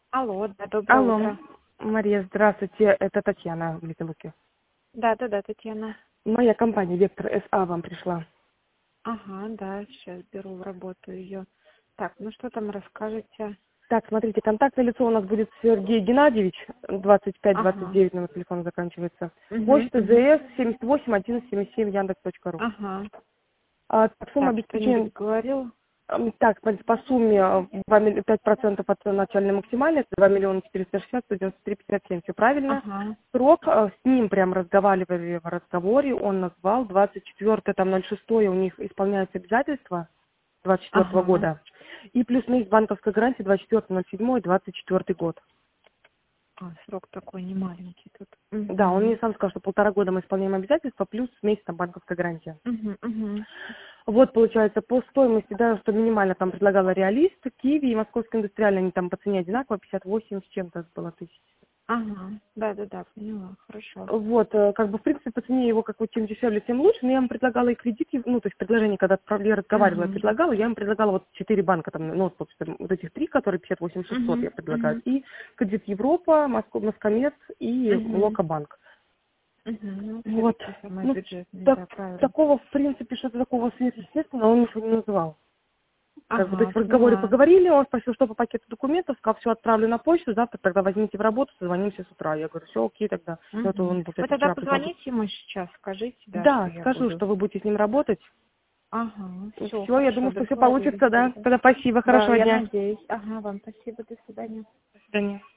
Алло, да, доброе Алло, утро. Мария, здравствуйте, это Татьяна в Литовке. Да, Татьяна. Моя компания Вектор СА вам пришла. Ага, да, сейчас беру в работу ее. Так, ну что там расскажете? Так, смотрите, контактное лицо у нас будет Сергей Геннадьевич, Ага. 2529, номер телефона заканчивается. Угу, Почта угу. ЗС 781177 Яндекс.ру. Ага. Сумма Так, что-нибудь обеспечения, говорил? так, по сумме 5% от начальной максимальной, это 2 миллиона 460 193 57, все правильно. Ага. Срок, с ним прям разговаривали в разговоре, он назвал 24 там 06 у них исполняется обязательства 24 Ага. года. И плюс месяц банковской гарантии 24.07 24 год. Срок такой не маленький тут. Да, он Угу. мне сам сказал, что 1,5 года мы исполняем обязательства, плюс месяц там банковская гарантия. Угу, угу. Вот, получается, по стоимости, да, что минимально там предлагала Реалист, Киви и Московская индустриальная, они там по цене одинаково, 58 с чем-то было тысяч. Ага. Да, поняла. Хорошо. Вот, как бы, в принципе, по цене его, как вот, чем дешевле, тем лучше, но я им предлагала и кредит, ну, то есть предложение, когда я разговаривала, я Угу. предлагала, я им предлагала вот 4 банка, там, ну, вот этих 3, которые 58 600 Угу. я предлагаю, Угу. и кредит Европа, Москомец и Угу. Локобанк. Угу. Ну, все Вот, такие самые ну, бюджетные, да, правильно. такого, в принципе, что-то такого сверхъестественного он ничего не называл. Как бы, то есть Ага, в разговоре поняла. поговорили, он спросил, что по пакету документов, сказал, все отправлю на почту, завтра тогда возьмите в работу, созвонимся с утра. Я говорю, все окей тогда. Ну, это Угу. он, Вы получается, тогда вчера прислал. позвоните ему сейчас, скажите, да, что Да, я скажу, буду. что вы будете с ним работать. Ага, все, Все, я хорошо, думаю, что все договорились получится, да. тогда. Тогда спасибо, Да, хорошего я дня. надеюсь. Ага, вам спасибо, до свидания. До свидания.